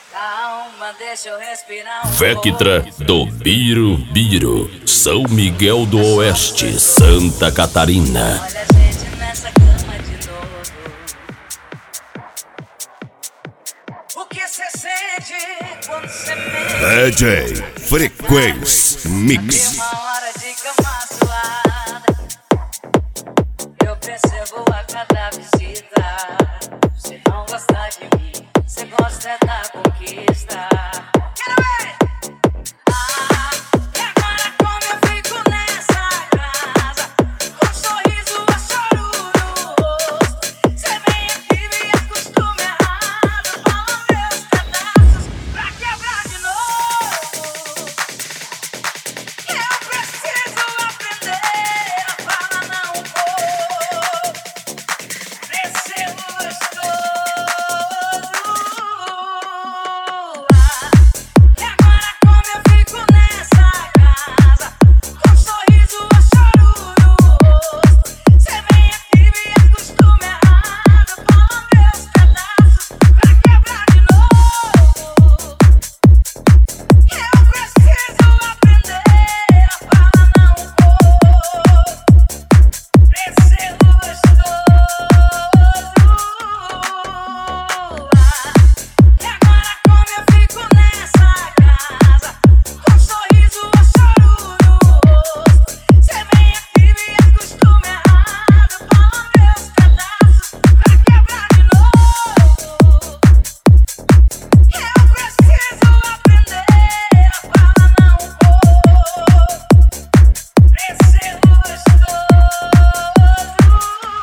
Calma, deixa eu respirar Vectra do Birubiru, São Miguel do Oeste, Santa Catarina. Olha a gente nessa cama de novo. O que cê sente quando cê mente? DJ Frequência Mix. Uma hora de cama suada, eu percebo a cada visita. Você não gosta de mim, você gosta da conquista.